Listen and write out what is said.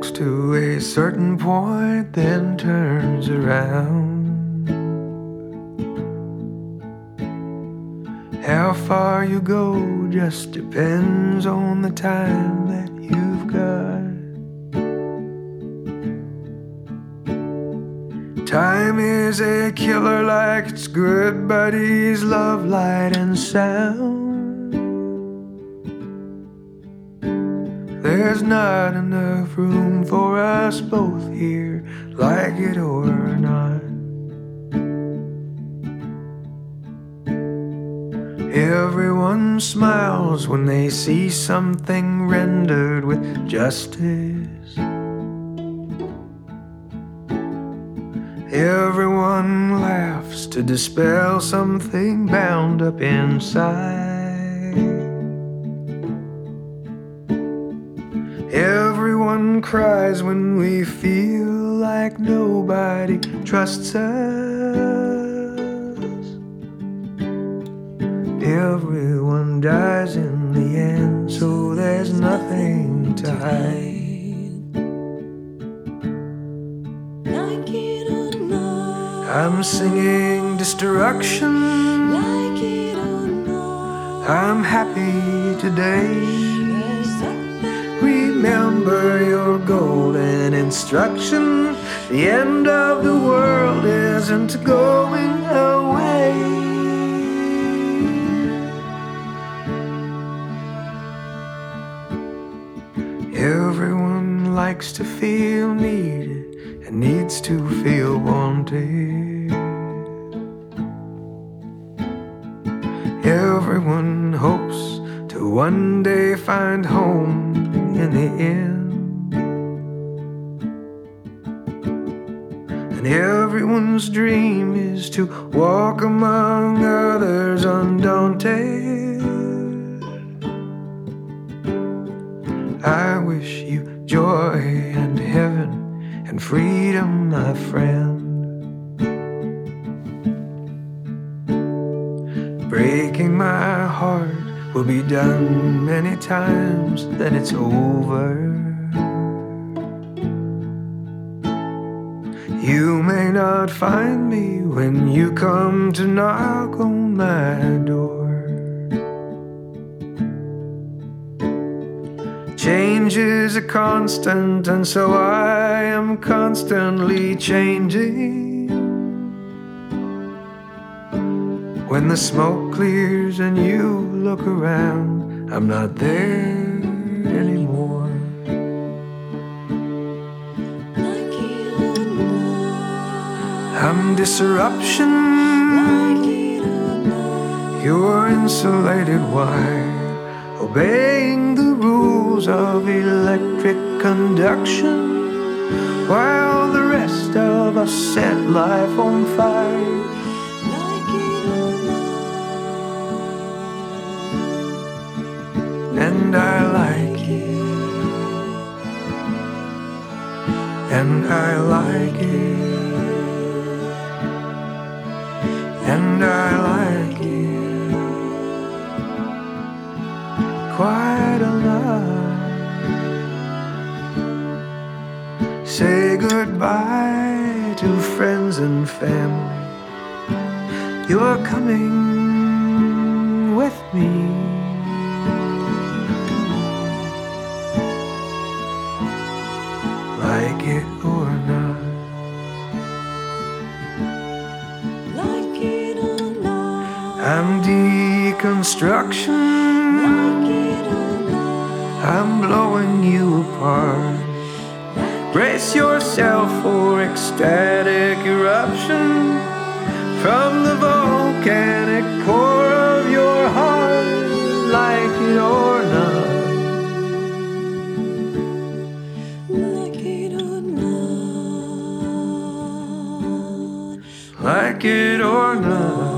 walks to a certain point, then turns around. How far you go just depends on the time that you've got. Time is a killer like its good buddies, love, light, and sound. There's not enough room for us both here, like it or not. Everyone smiles when they see something rendered with justice. Everyone laughs to dispel something bound up inside. Everyone cries when we feel like nobody trusts us. Everyone dies in the end, so there's nothing to hide. Like it or not, I'm singing destruction. like it or not, I'm happy today. there's something Remember your golden instruction. The end of the world isn't going away. Everyone likes to feel needed and needs to feel wanted. Everyone hopes to one day find home in the end. And everyone's dream is to walk among others undaunted. I wish you joy and heaven and freedom, my friend. Breaking my heart will be done many times, then it's over. You may not find me when you come to knock on my door. Change is a constant, and so I am constantly changing. When the smoke clears and you look around, I'm not there anymore. like it or not, I'm disruption. like it or not, You're insulated wire, obeying the rules of electric conduction, while the rest of us set life on fire. like it or not, And I like it, and I like it, and I like it quite a lot. Say goodbye to friends and family. You're coming with me. Like it or not, like it or not, I'm deconstruction. like it or not, I'm blowing you apart. Brace yourself for ecstatic eruption from the volcanic core of your heart. Like it or not, like it or not. like it or not.